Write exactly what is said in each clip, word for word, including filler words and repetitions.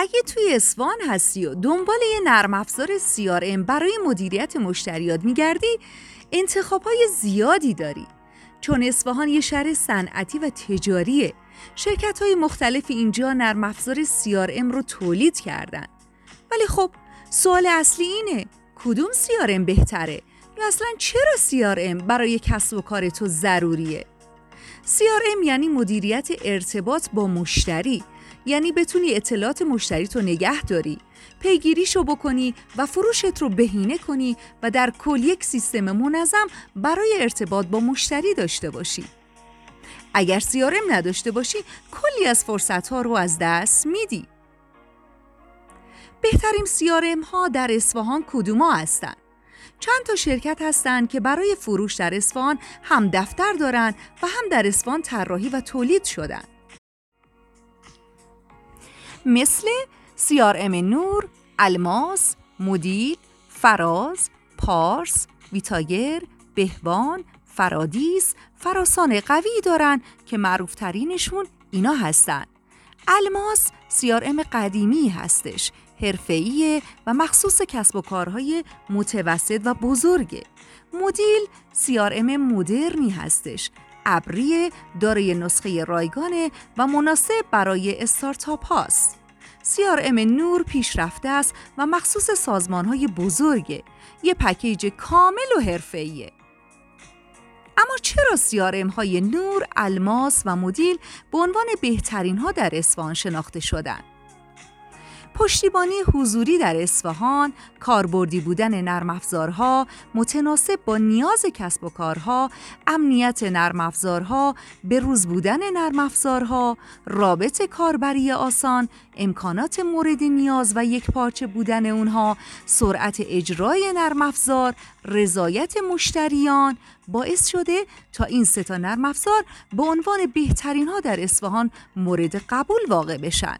اگه توی اصفهان هستی و دنبال یه نرم افزار سی آر ام برای مدیریت مشتریات میگردی، انتخاب‌های زیادی داری. چون اصفهان یه شهر صنعتی و تجاریه، شرکت‌های مختلفی اینجا نرم افزار سی آر ام رو تولید کردن. ولی خب سوال اصلی اینه کدوم سی آر ام بهتره؟ یا اصلا چرا سی آر ام برای کسب و کار تو ضروریه؟ سی آر ام یعنی مدیریت ارتباط با مشتری، یعنی بتونی اطلاعات مشتری تو نگه داری، پیگیریشو بکنی و فروشت رو بهینه کنی و در کل یک سیستم منظم برای ارتباط با مشتری داشته باشی. اگر سی آر ام نداشته باشی کلی از فرصت‌ها رو از دست میدی. بهترین سی آر ام ها در اصفهان کدوما هستن؟ چند تا شرکت هستن که برای فروش در اصفهان هم دفتر دارن و هم در اصفهان طراحی و تولید شدن. مثل سی آر ام نور، الماس، مدیل، فراز، پارس، ویتاگر، بهبان، فرادیس، فراسان قوی دارن که معروف ترینشون اینا هستن. الماس سی آر ام قدیمی هستش، حرفه‌ایه و مخصوص کسب و کارهای متوسط و بزرگه. مدیل سی آر ام مدرنی هستش، ابریه، دارای نسخه رایگانه و مناسب برای استارتاپ هاست. سی آر ام نور پیشرفته است و مخصوص سازمان‌های بزرگه، یه پکیج کامل و حرفه‌ایه. اما چرا سی آر ام های نور، الماس و مدیل به عنوان بهترین ها در اصفهان شناخته شدن؟ پشتیبانی حضوری در اصفهان، کاربردی بودن نرم افزارها، متناسب با نیاز کسب و کارها، امنیت نرم افزارها، بروز بودن نرم افزارها، رابط کاربری آسان، امکانات مورد نیاز و یک پارچه بودن اونها، سرعت اجرای نرم افزار، رضایت مشتریان باعث شده تا این سه تا نرم افزار به عنوان بهترین ها در اصفهان مورد قبول واقع بشن.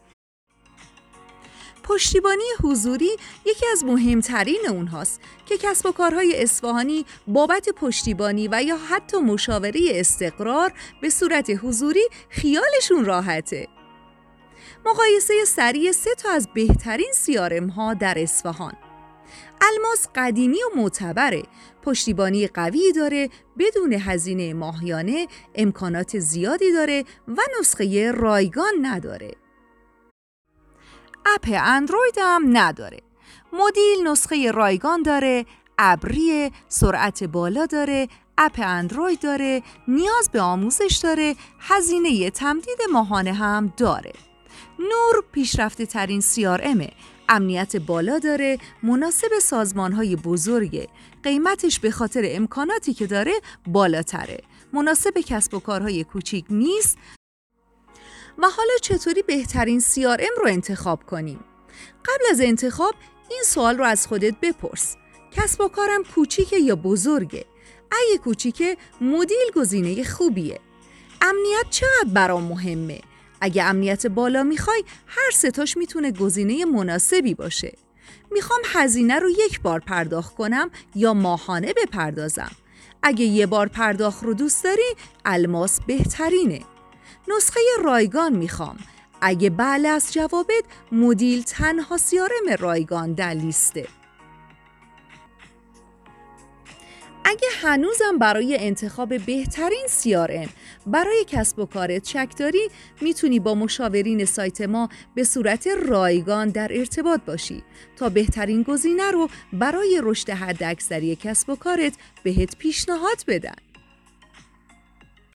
پشتیبانی حضوری یکی از مهمترین اونهاست که کسب و کارهای اصفهانی بابت پشتیبانی و یا حتی مشاوره استقرار به صورت حضوری خیالشون راحته. مقایسه سریع سه تا از بهترین سی آر ام ها در اصفهان. الماس قدیمی و معتبره، پشتیبانی قوی داره، بدون هزینه ماهیانه، امکانات زیادی داره و نسخه رایگان نداره. اپ اندروید هم نداره. مدیل نسخه رایگان داره، ابری، سرعت بالا داره، اپ اندروید داره، نیاز به آموزش داره، هزینه تمدید ماهانه هم داره. نور پیشرفته ترین سی آر امه، امنیت بالا داره، مناسب سازمان‌های بزرگه، قیمتش به خاطر امکاناتی که داره بالاتره، مناسب کسب و کارهای کوچیک نیست. و حالا چطوری بهترین سی آر ام رو انتخاب کنیم؟ قبل از انتخاب این سوال رو از خودت بپرس: کسب و کارم کوچیکه یا بزرگه؟ اگه کوچیکه مدیل گزینه خوبیه. امنیت چقدر برام مهمه؟ اگه امنیت بالا میخوای هر ستاش میتونه گزینه مناسبی باشه. میخوام هزینه رو یک بار پرداخت کنم یا ماهانه بپردازم؟ اگه یه بار پرداخت رو دوست داری الماس بهترینه. نسخه رایگان میخوام. اگه بله از جوابت مدیل تنها سی آر ام رایگان در لیسته. اگه هنوزم برای انتخاب بهترین سی آر ام برای کسب و کارت شک داری، میتونی با مشاورین سایت ما به صورت رایگان در ارتباط باشی تا بهترین گزینه رو برای رشد حداکثری کسب و کارت بهت پیشنهاد بدن.